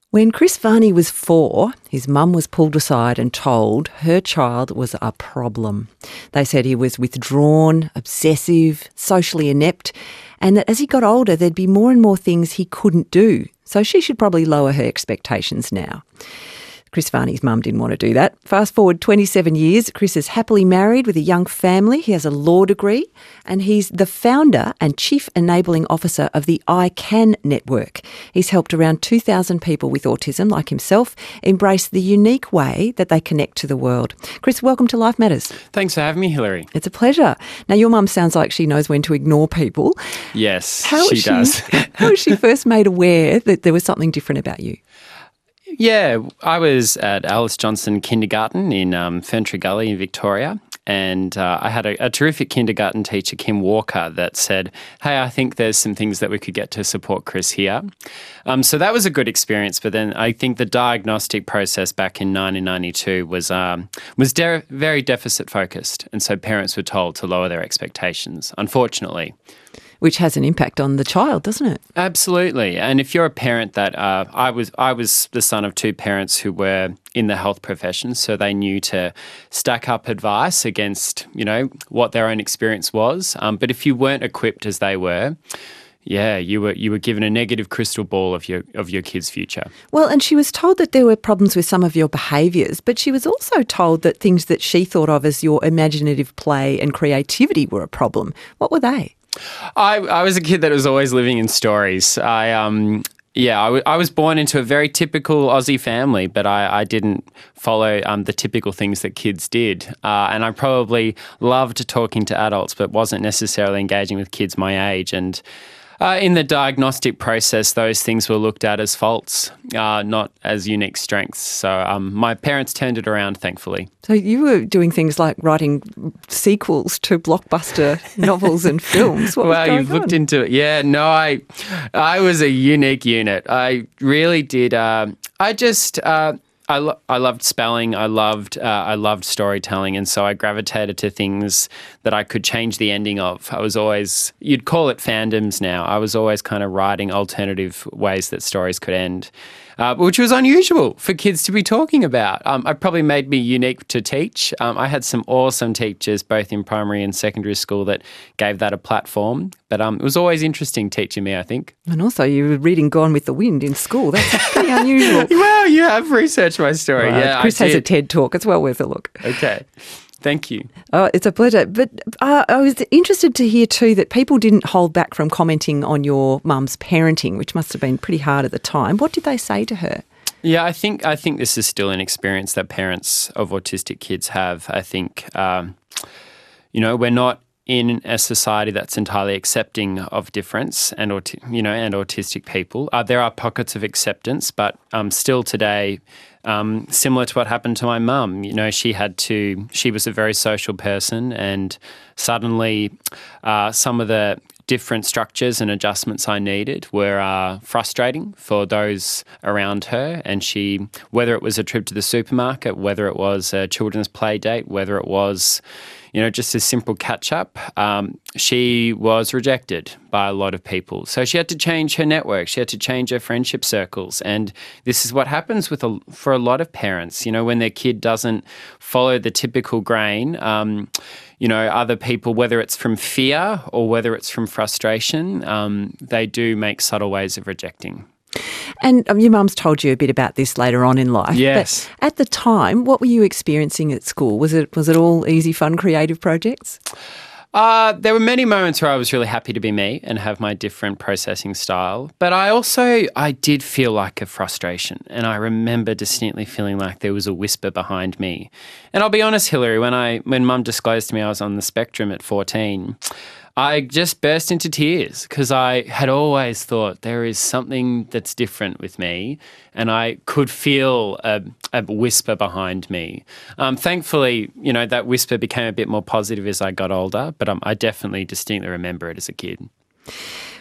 When Chris Varney was 4, his mum was pulled aside and told her child was a problem. They said he was withdrawn, obsessive, socially inept, and that as he got older there'd be more and more things he couldn't do. So she should probably lower her expectations now. Chris Varney's mum didn't want to do that. Fast forward 27 years, Chris is happily married with a young family. He has a law degree and he's the founder and chief enabling officer of the I CAN network. He's helped around 2,000 people with autism, like himself, embrace the unique way that they connect to the world. Chris, welcome to Life Matters. Thanks for having me, Hilary. It's a pleasure. Now, your mum sounds like she knows when to ignore people. Yes, she does. How was she first made aware that there was something different about you? Yeah, I was at Alice Johnson Kindergarten in Ferntree Gully in Victoria, and I had a terrific kindergarten teacher, Kim Walker, that said, hey, I think there's some things that we could get to support Chris here. So that was a good experience, but then I think the diagnostic process back in 1992 was very deficit focused, and so parents were told to lower their expectations, unfortunately. Which has an impact on the child, doesn't it? Absolutely. And if you're a parent that I was the son of two parents who were in the health profession, so they knew to stack up advice against, what their own experience was. But if you weren't equipped as they were, yeah, you were given a negative crystal ball of your kid's future. Well, and she was told that there were problems with some of your behaviours, but she was also told that things that she thought of as your imaginative play and creativity were a problem. What were they? I was a kid that was always living in stories. I was born into a very typical Aussie family, but I didn't follow the typical things that kids did. And I probably loved talking to adults, but wasn't necessarily engaging with kids my age. And in the diagnostic process, those things were looked at as faults, not as unique strengths. So my parents turned it around, thankfully. So you were doing things like writing sequels to blockbuster novels and films. What was going you've looked into it. Yeah, no, I was a unique unit. I really did. I loved spelling. I loved storytelling, and so I gravitated to things that I could change the ending of. I was always, you'd call it fandoms now. I was always kind of writing alternative ways that stories could end, which was unusual for kids to be talking about. It probably made me unique to teach. I had some awesome teachers, both in primary and secondary school, that gave that a platform. But it was always interesting teaching me, I think. And also you were reading Gone with the Wind in school. That's pretty unusual. Well, you have researched my story. Yeah, Chris has a TED Talk. It's well worth a look. Okay. Thank you. Oh, it's a pleasure. But I was interested to hear too that people didn't hold back from commenting on your mum's parenting, which must have been pretty hard at the time. What did they say to her? Yeah, I think this is still an experience that parents of autistic kids have. I think, we're not in a society that's entirely accepting of difference and autistic people. There are pockets of acceptance, but still today, similar to what happened to my mum, she was a very social person, and suddenly some of the different structures and adjustments I needed were frustrating for those around her. And whether it was a trip to the supermarket, whether it was a children's play date, whether it was just a simple catch-up, she was rejected by a lot of people. So she had to change her network. She had to change her friendship circles. And this is what happens for a lot of parents. When their kid doesn't follow the typical grain, other people, whether it's from fear or whether it's from frustration, they do make subtle ways of rejecting. And your mum's told you a bit about this later on in life. Yes. But at the time, what were you experiencing at school? Was it all easy, fun, creative projects? There were many moments where I was really happy to be me and have my different processing style. But I did feel like a frustration. And I remember distinctly feeling like there was a whisper behind me. And I'll be honest, Hilary, when Mum disclosed to me I was on the spectrum at 14, I just burst into tears because I had always thought there is something that's different with me, and I could feel a whisper behind me. Thankfully, that whisper became a bit more positive as I got older, but I definitely distinctly remember it as a kid.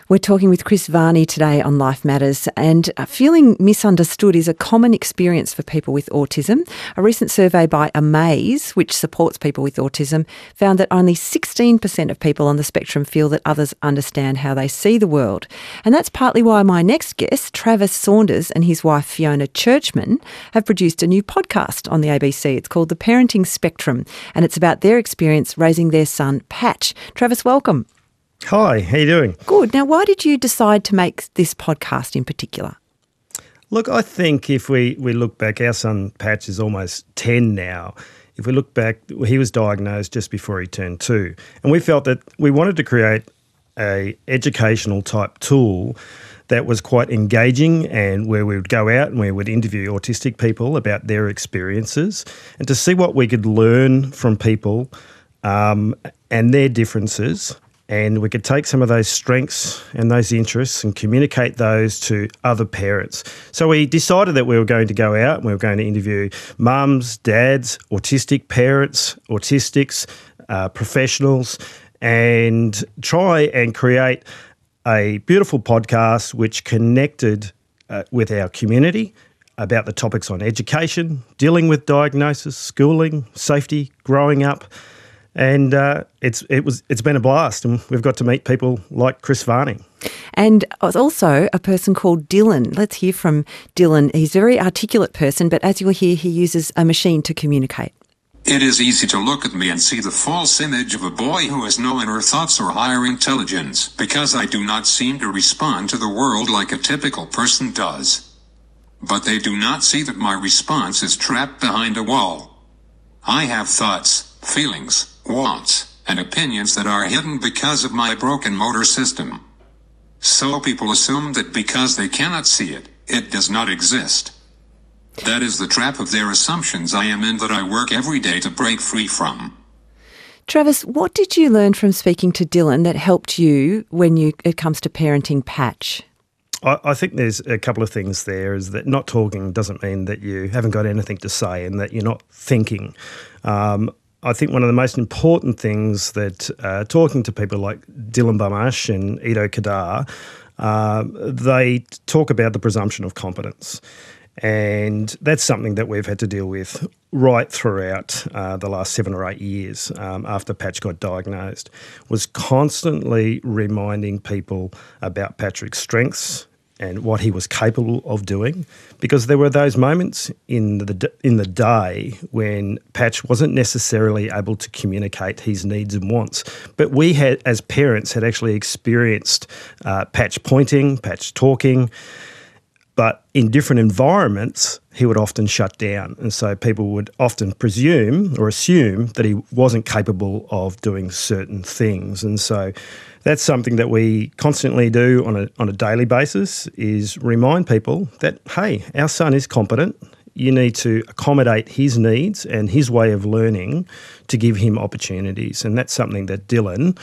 We're talking with Chris Varney today on Life Matters, and feeling misunderstood is a common experience for people with autism. A recent survey by Amaze, which supports people with autism, found that only 16% of people on the spectrum feel that others understand how they see the world. And that's partly why my next guest, Travis Saunders, and his wife Fiona Churchman have produced a new podcast on the ABC. It's called The Parenting Spectrum, and it's about their experience raising their son, Patch. Travis, welcome. Hi, how you doing? Good. Now, why did you decide to make this podcast in particular? Look, I think if we look back, our son Patch is almost 10 now. If we look back, he was diagnosed just before he turned 2. And we felt that we wanted to create a educational type tool that was quite engaging and where we would go out and we would interview autistic people about their experiences and to see what we could learn from people and their differences. And we could take some of those strengths and those interests and communicate those to other parents. So we decided that we were going to go out and we were going to interview mums, dads, autistic parents, autistics, professionals, and try and create a beautiful podcast which connected with our community about the topics on education, dealing with diagnosis, schooling, safety, growing up. And it's been a blast, and we've got to meet people like Chris Varney. And also a person called Dylan. Let's hear from Dylan. He's a very articulate person, but as you'll hear, he uses a machine to communicate. It is easy to look at me and see the false image of a boy who has no inner thoughts or higher intelligence, because I do not seem to respond to the world like a typical person does. But they do not see that my response is trapped behind a wall. I have thoughts, feelings, wants, and opinions that are hidden because of my broken motor system. So people assume that because they cannot see it, it does not exist. That is the trap of their assumptions I am in that I work every day to break free from. Travis, what did you learn from speaking to Dylan that helped you when it comes to parenting Patch? I think there's a couple of things there, is that not talking doesn't mean that you haven't got anything to say and that you're not thinking. I think one of the most important things that talking to people like Dylan Bamash and Ido Kadar, they talk about the presumption of competence. And that's something that we've had to deal with right throughout the last 7 or 8 years after Patch got diagnosed, was constantly reminding people about Patrick's strengths and what he was capable of doing, because there were those moments in the day when Patch wasn't necessarily able to communicate his needs and wants. But we had, as parents, had actually experienced Patch pointing, Patch talking, but in different environments, he would often shut down. And so people would often presume or assume that he wasn't capable of doing certain things. And so that's something that we constantly do on a daily basis, is remind people that, hey, our son is competent. You need to accommodate his needs and his way of learning to give him opportunities. And that's something that Dylan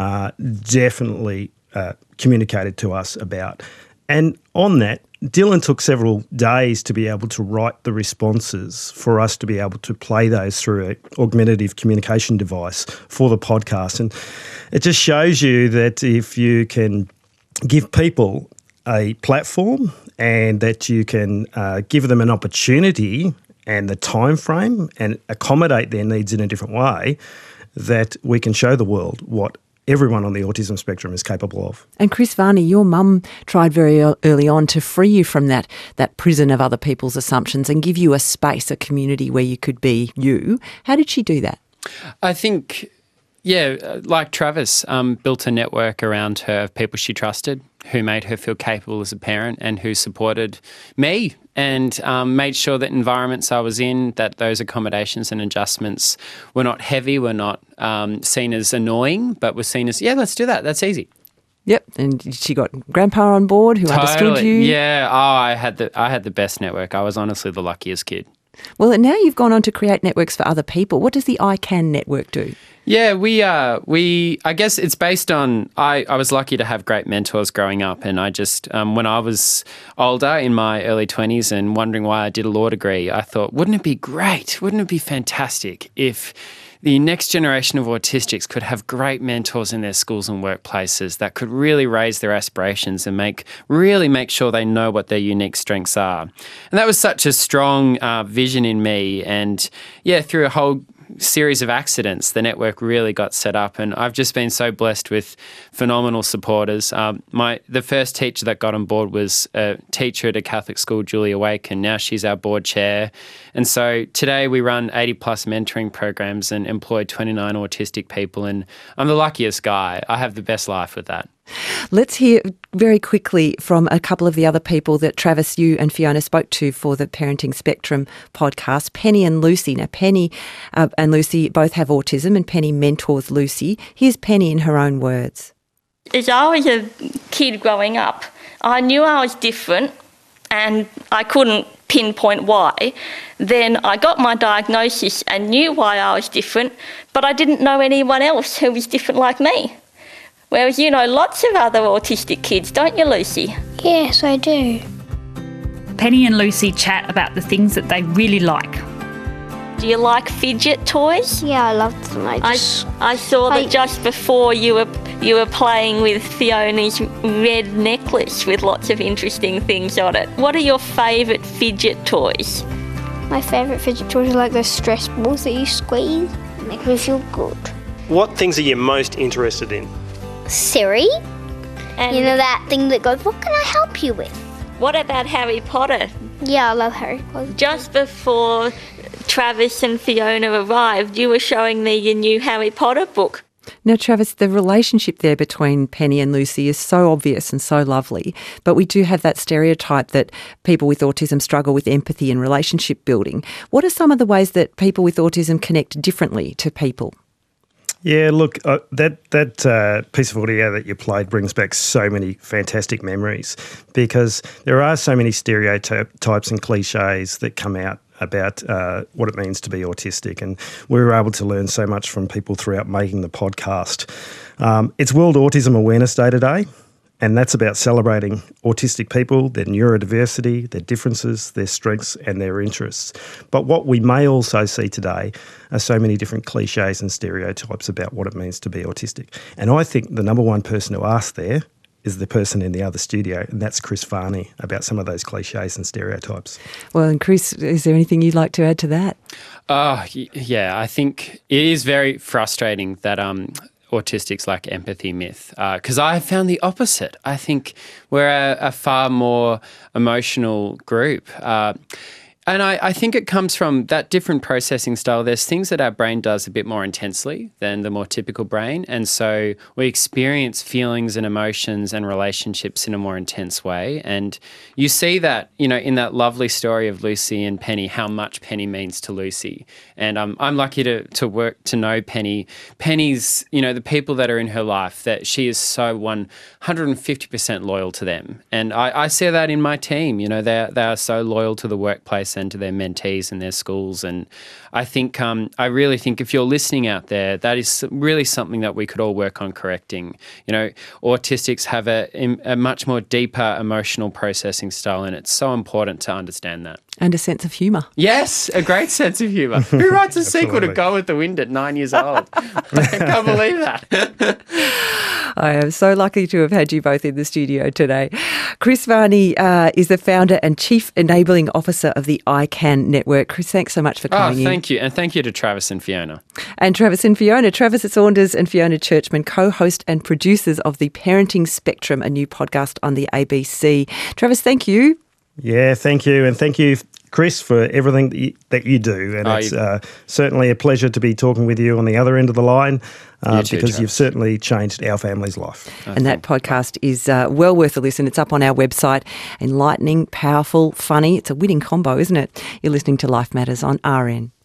definitely communicated to us about. And on that, Dylan took several days to be able to write the responses for us to be able to play those through an augmentative communication device for the podcast. And it just shows you that if you can give people a platform and that you can give them an opportunity and the time frame and accommodate their needs in a different way, that we can show the world what everyone on the autism spectrum is capable of. And Chris Varney, your mum tried very early on to free you from that prison of other people's assumptions and give you a space, a community where you could be you. How did she do that? I think, like Travis, built a network around her of people she trusted, who made her feel capable as a parent and who supported me and made sure that environments I was in, that those accommodations and adjustments were not heavy, were not seen as annoying, but were seen as, let's do that. That's easy. Yep, and she got grandpa on board who understood you. Yeah, I had the best network. I was honestly the luckiest kid. Well, now you've gone on to create networks for other people. What does the I Can network do? Yeah, I guess it's based on, I was lucky to have great mentors growing up, and I just, when I was older in my early 20s and wondering why I did a law degree, I thought, wouldn't it be great? Wouldn't it be fantastic if the next generation of autistics could have great mentors in their schools and workplaces that could really raise their aspirations and really make sure they know what their unique strengths are. And that was such a strong vision in me. And yeah, through a whole series of accidents, the network really got set up, and I've just been so blessed with phenomenal supporters. The first teacher that got on board was a teacher at a Catholic school, Julia Wake, and now she's our board chair. And so today we run 80 plus mentoring programs and employ 29 autistic people, and I'm the luckiest guy. I have the best life with that. Let's hear very quickly from a couple of the other people that Travis, you and Fiona spoke to for the Parenting Spectrum podcast, Penny and Lucy. Now, Penny and Lucy both have autism, and Penny mentors Lucy. Here's Penny in her own words. As I was a kid growing up, I knew I was different and I couldn't pinpoint why. Then I got my diagnosis and knew why I was different, but I didn't know anyone else who was different like me. Whereas you know lots of other autistic kids, don't you, Lucy? Yes, I do. Penny and Lucy chat about the things that they really like. Do you like fidget toys? Yeah, I love them. I saw that just before you were playing with Fiona's red necklace with lots of interesting things on it. What are your favourite fidget toys? My favourite fidget toys are like those stress balls that you squeeze. Make me feel good. What things are you most interested in? Siri? And You know that thing that goes, what can I help you with? what about Harry Potter? Yeah, I love Harry Potter. Just before Travis and Fiona arrived, you were showing me your new Harry Potter book. Now, Travis, the relationship there between Penny and Lucy is so obvious and so lovely, but we do have that stereotype that people with autism struggle with empathy and relationship building. What are some of the ways that people with autism connect differently to people? Yeah, look, that piece of audio that you played brings back so many fantastic memories, because there are so many stereotypes and cliches that come out about what it means to be autistic, and we were able to learn so much from people throughout making the podcast. It's World Autism Awareness Day today, and that's about celebrating autistic people, their neurodiversity, their differences, their strengths and their interests. But what we may also see today are so many different cliches and stereotypes about what it means to be autistic. And I think the number one person who asked there is the person in the other studio, and that's Chris Varney, about some of those cliches and stereotypes. Well, and Chris, is there anything you'd like to add to that? Yeah, I think it is very frustrating that autistics lack empathy myth, because I have found the opposite. I think we're a far more emotional group. And I think it comes from that different processing style. There's things that our brain does a bit more intensely than the more typical brain. And so we experience feelings and emotions and relationships in a more intense way. And you see that, you know, in that lovely story of Lucy and Penny, how much Penny means to Lucy. And I'm lucky to know Penny. Penny's, you know, the people that are in her life, that she is so 150% loyal to them. And I see that in my team. You know, they are so loyal to the workplace and to their mentees and their schools. And I think, I really think if you're listening out there, that is really something that we could all work on correcting. You know, autistics have a much more deeper emotional processing style, and it's so important to understand that. And a sense of humour. Yes, a great sense of humour. Who writes a sequel to Gone with the Wind at 9 years old? I can't believe that. I am so lucky to have had you both in the studio today. Chris Varney is the founder and Chief Enabling Officer of the iCan Network. Chris, thanks so much for coming in. Thank you. And thank you to Travis and Fiona. And Travis and Fiona. Travis Saunders and Fiona Churchman, co-host and producers of the Parenting Spectrum, a new podcast on the ABC. Travis, thank you. Yeah, thank you. And thank you, Chris, for everything that you do. And it's certainly a pleasure to be talking with you on the other end of the line, because Travis. You've certainly changed our family's life. And that podcast is well worth a listen. It's up on our website. Enlightening, powerful, funny. It's a winning combo, isn't it? You're listening to Life Matters on RN.